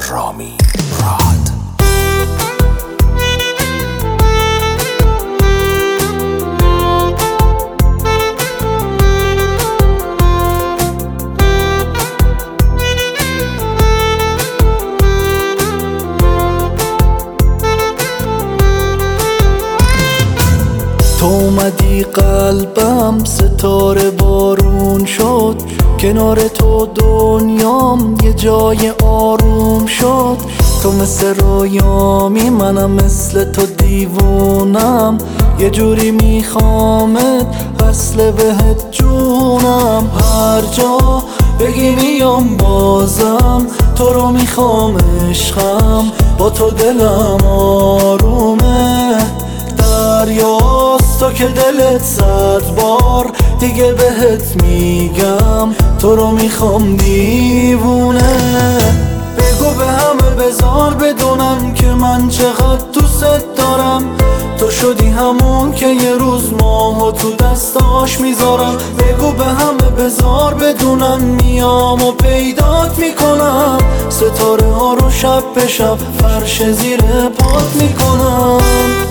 رامین راد. تو اومدی قلبم ستاره بارون شد، کنار تو دنیام یه جای آروم شد. تو مثل رویامی منم مثل تو دیوونم، یه جوری میخوامت وصل بهت جونم. هر جا بگی میام بازم، تو رو میخوام عشقم، با تو دلم آرومه. دریاست تو که دلت 100 بار دیگه بهت میگم، تو رو میخوام دیوونه. بگو به همه بذار بدونم که من چقدر دوست دارم. تو شدی همون که یه روز ماهو تو دستاش میذارم. بگو به همه بذار بدونم میام و پیدات میکنم، ستاره ها رو شب به شب فرش زیر پات میکنم.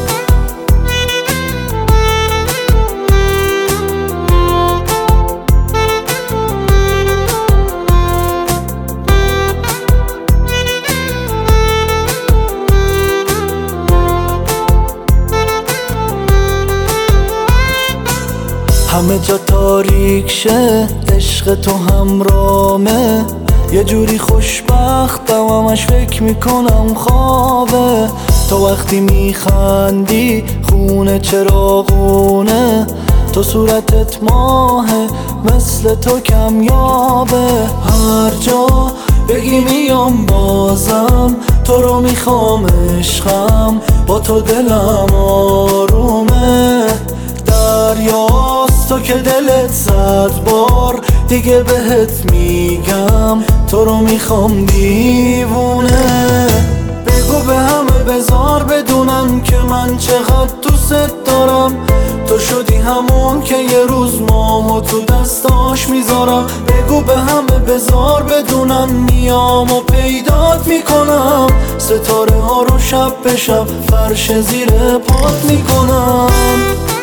همه جا تاریک شه، عشق تو همرامه. یه جوری خوشبختم همش فکر میکنم خوابه. تو وقتی میخندی خونه چراغونه، تو صورتت ماهه مثل تو کمیابه. هر جا بگی میام بازم، تو رو میخوام عشقم، با تو دلم آرومه. دریاست تو که دلت 100 بار دیگه بهت میگم، تو رو میخوام دیوونه. بگو به همه بذار بدونم که من چقدر دوست دارم. تو شدی همون که یه روز ماهو تو دستاش میذارم. بگو به همه بذار بدونم میام و پیدات میکنم، ستاره ها رو شب به شب فرش زیر پات میکنم.